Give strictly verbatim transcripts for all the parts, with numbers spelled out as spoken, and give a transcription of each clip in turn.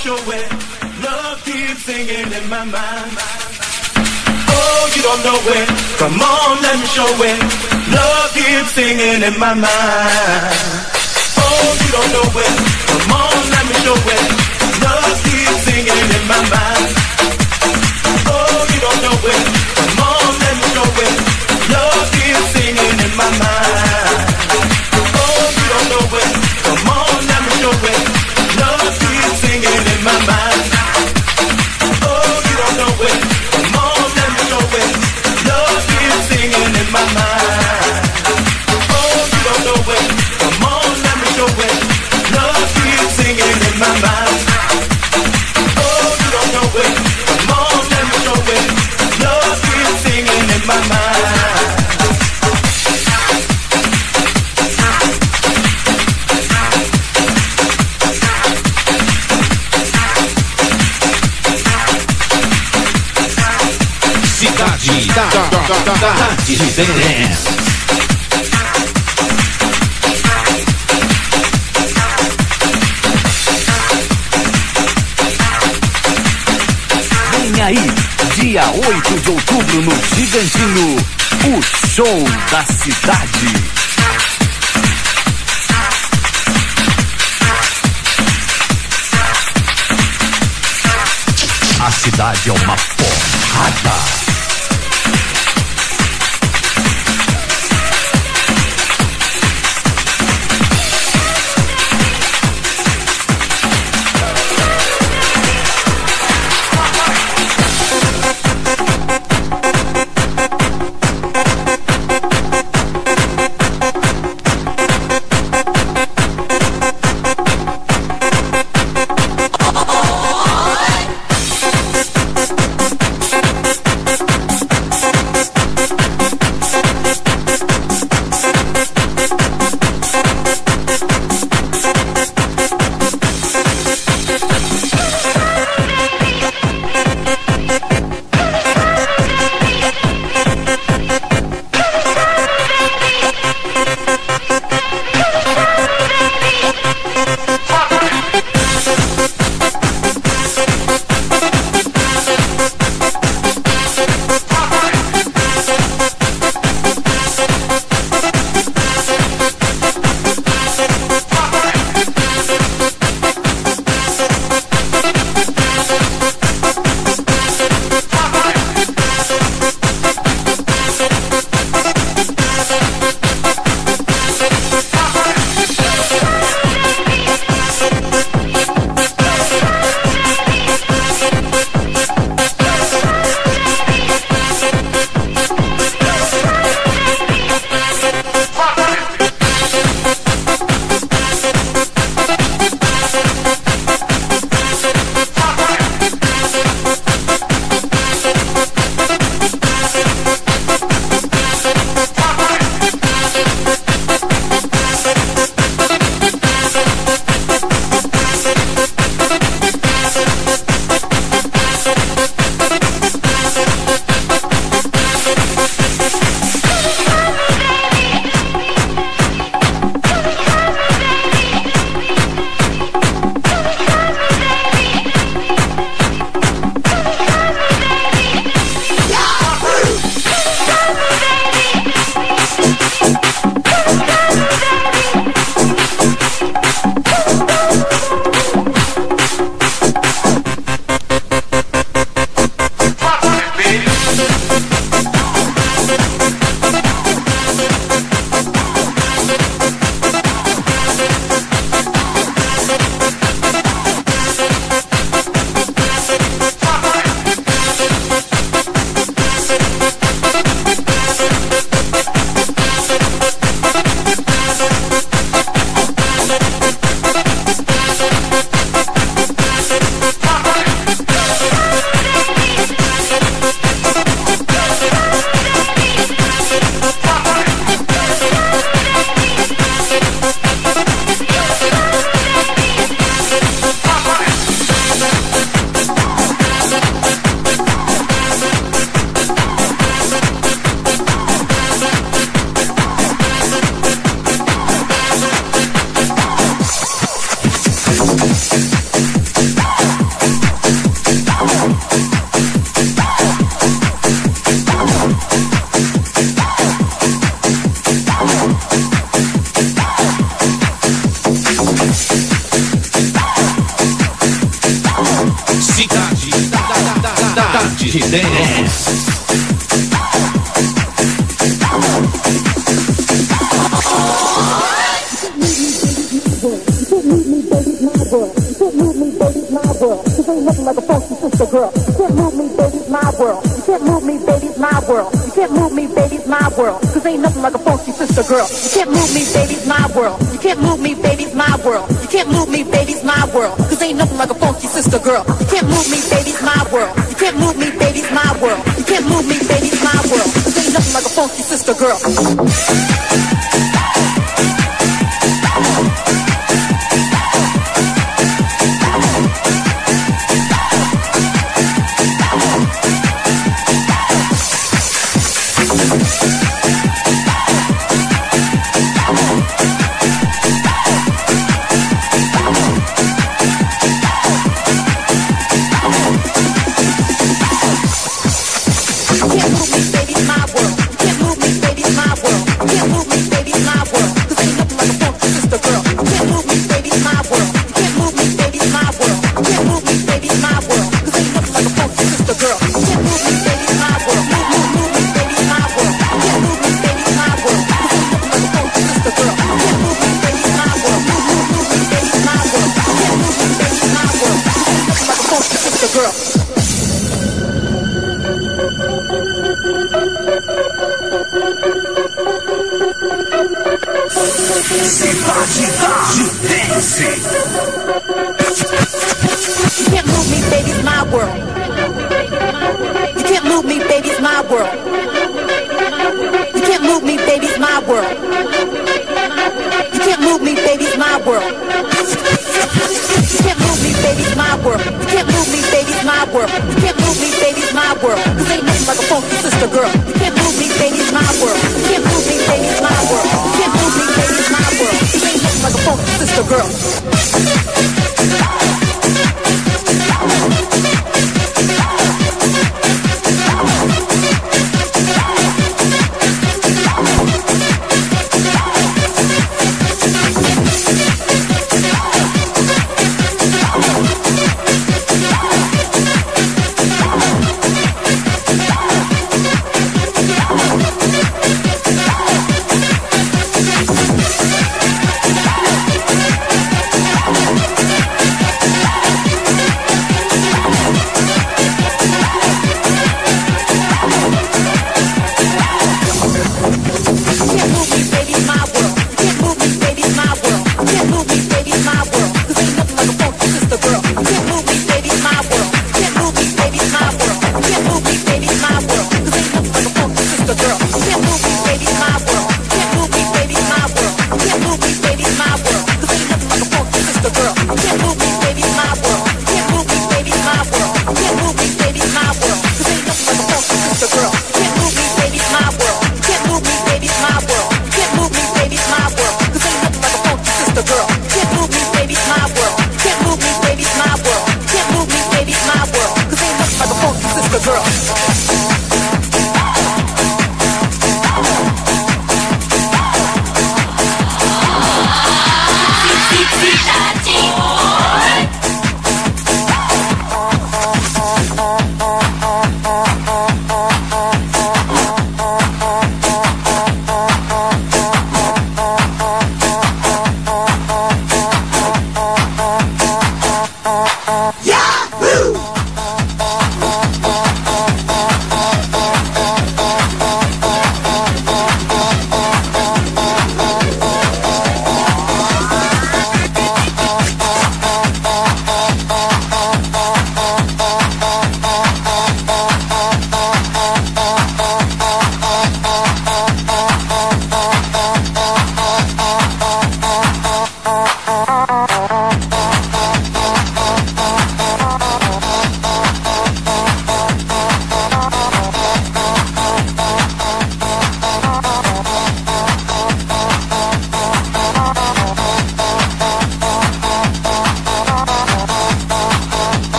show it. Love keeps singing in my mind. Oh, you don't know it. Come on, let me show it. Love keeps singing in my mind. Oh, you don't know it. Come on, let me show it. Love keeps singing in my mind. Oh, you don't know it. Come on, let me show it. Love keeps singing in my mind. Oh, you don't know it. Come on, let me show it. Love keeps singing in my mind. Oh, you don't know it. Come on, let me show it. Love keeps singing in my mind. Oh, you don't know it. Come on, let me show it. Love keeps singing in my mind. Oh, you don't know it. Come on, let me show it. Love keeps singing in my mind. Cidade da, da, da, da, da Rádio Belém. Vem aí, dia oito de outubro no Gigantinho, o show da cidade. A cidade é uma porrada. de dance. Like a funky sister girl. You can't move me, baby's my world. You can't move me, baby's my world. You can't move me, baby's my world. Cause ain't nothing like a funky sister girl. You can't move me, baby's my world. You can't move me, baby's my world. You can't move me, baby's my world. Cause ain't nothing like a funky sister girl. You can't move me, baby's my world. You can't move me, baby's my world. You can't move me, baby's my world. Cause ain't nothing like a funky sister girl.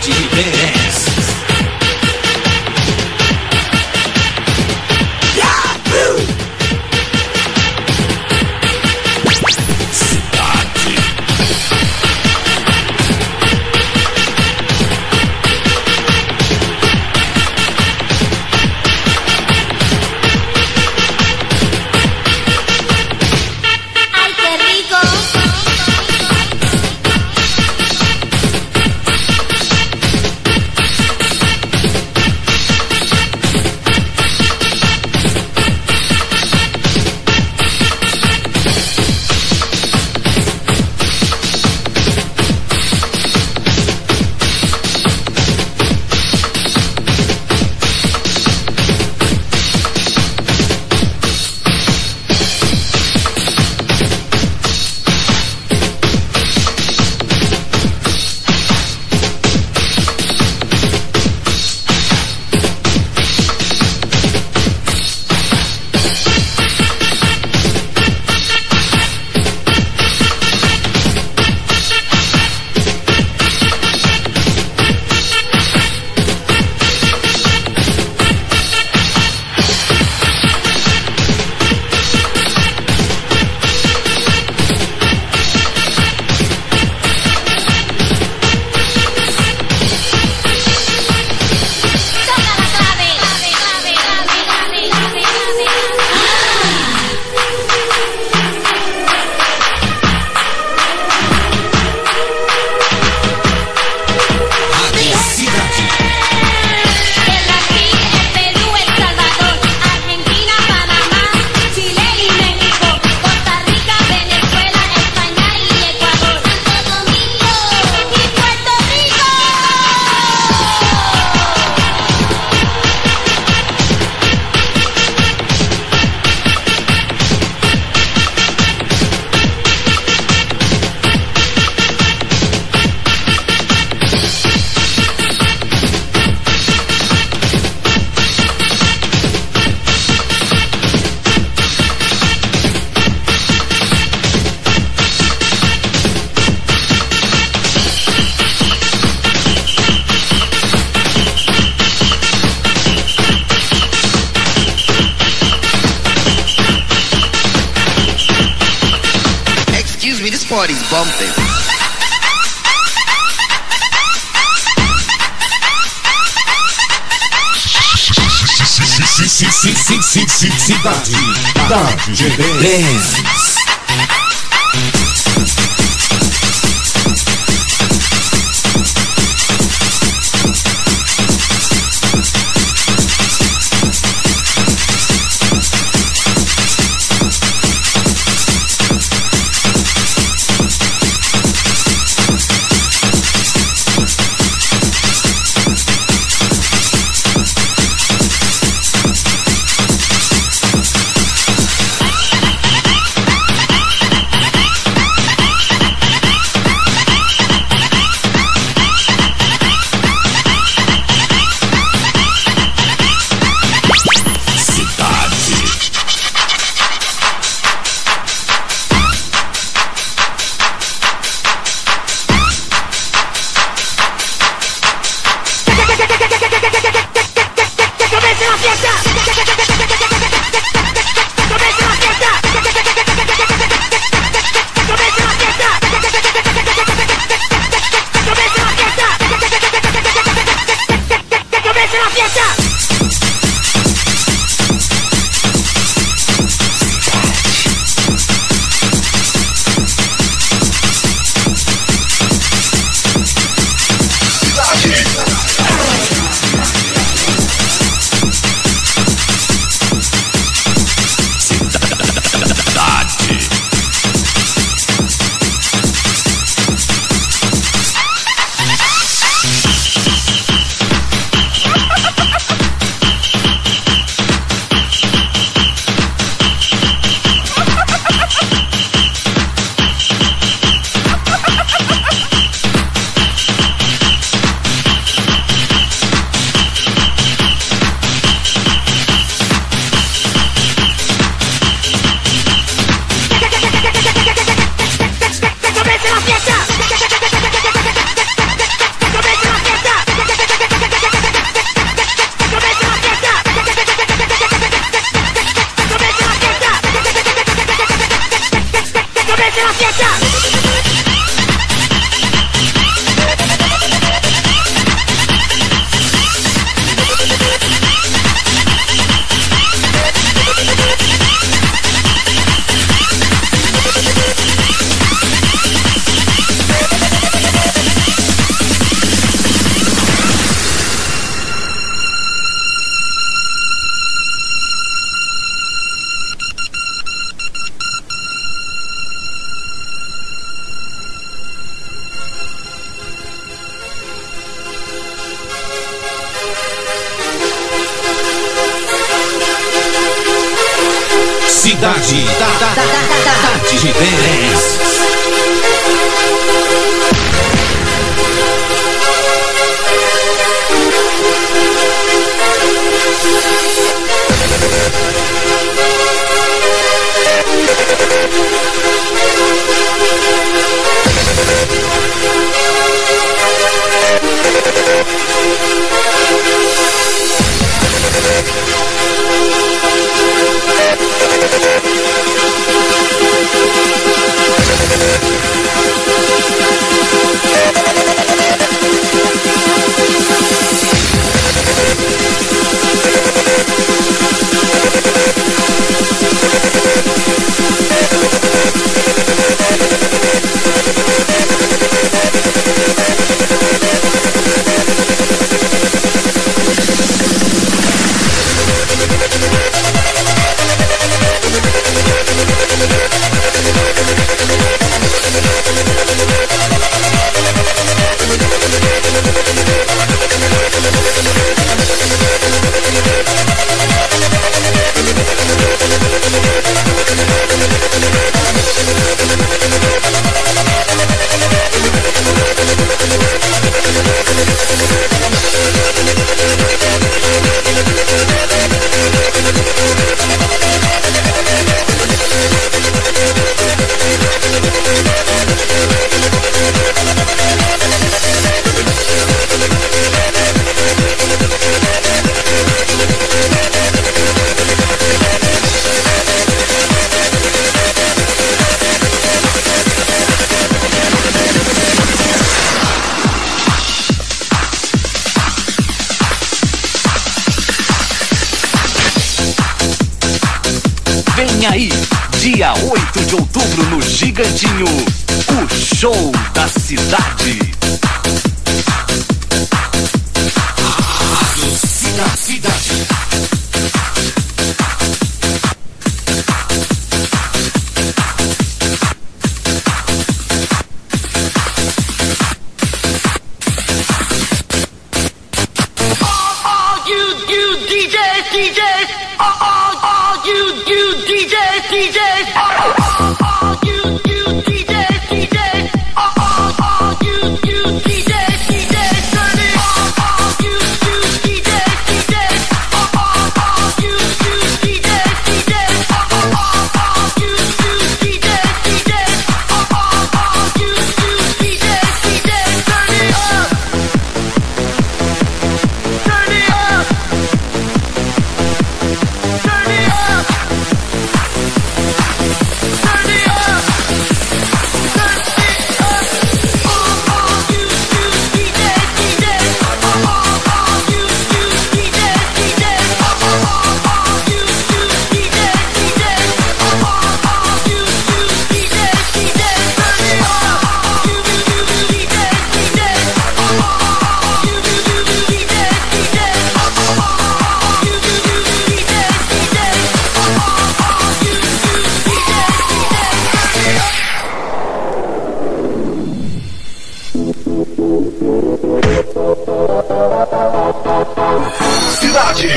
Dance. Party's bumping. Cidade Dance. cidade da, da, da, da, da Dance. Vem aí, dia oito de outubro no Gigantinho, o show da cidade. Cidade, cidade. Cidade.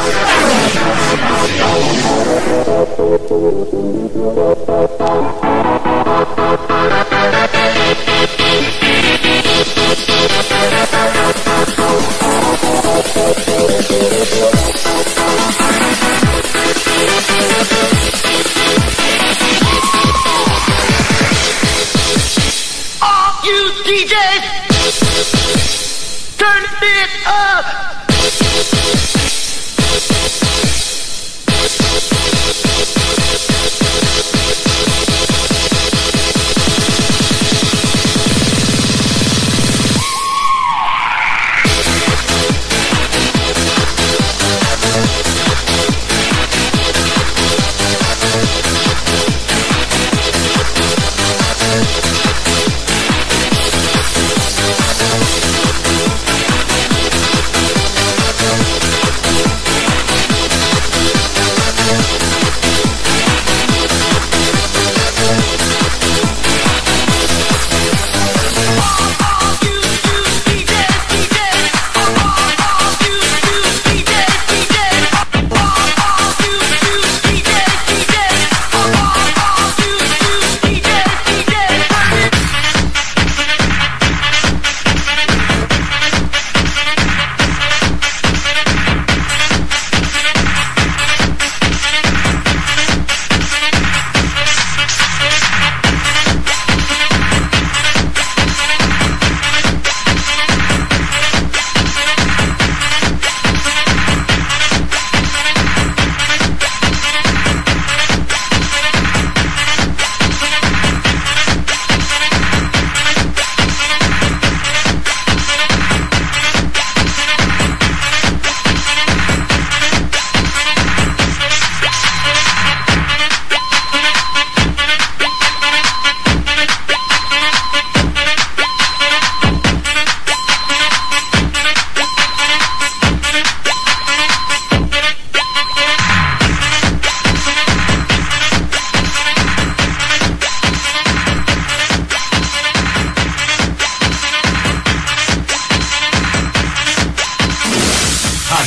All you D Js, turn it up.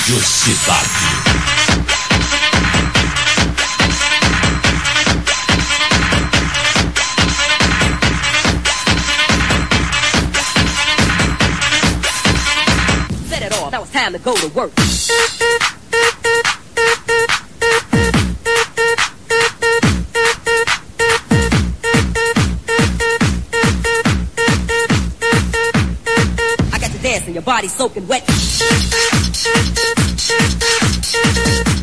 Rádio Cidade. Now it's time to go to work. I got you dancing, your body soaking wet.